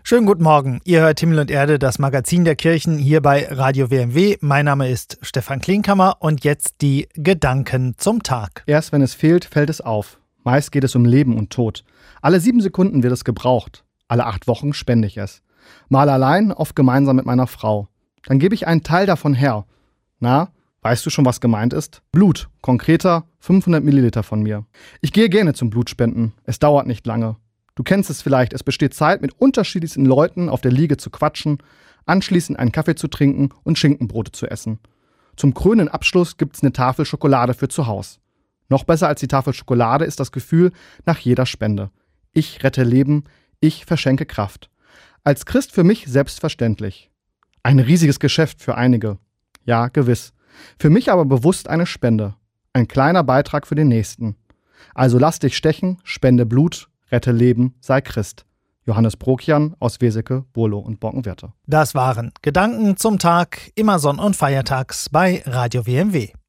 Schönen guten Morgen. Ihr hört Himmel und Erde, das Magazin der Kirchen hier bei Radio WMW. Mein Name ist Stefan Klinkhammer und jetzt die Gedanken zum Tag. Erst wenn es fehlt, fällt es auf. Meist geht es um Leben und Tod. Alle 7 Sekunden wird es gebraucht. Alle 8 Wochen spende ich es. Mal allein, oft gemeinsam mit meiner Frau. Dann gebe ich einen Teil davon her. Na, weißt du schon, was gemeint ist? Blut, konkreter 500 Milliliter von mir. Ich gehe gerne zum Blutspenden. Es dauert nicht lange. Du kennst es vielleicht, es besteht Zeit, mit unterschiedlichsten Leuten auf der Liege zu quatschen, anschließend einen Kaffee zu trinken und Schinkenbrote zu essen. Zum krönenden Abschluss gibt's eine Tafel Schokolade für zu Hause. Noch besser als die Tafel Schokolade ist das Gefühl nach jeder Spende. Ich rette Leben, ich verschenke Kraft. Als Christ für mich selbstverständlich. Ein riesiges Geschäft für einige. Ja, gewiss. Für mich aber bewusst eine Spende. Ein kleiner Beitrag für den Nächsten. Also lass dich stechen, spende Blut, rette Leben, sei Christ. Johannes Brokian aus Weseke, Burlo und Borkenwerter. Das waren Gedanken zum Tag, immer sonn- und feiertags bei Radio WMW.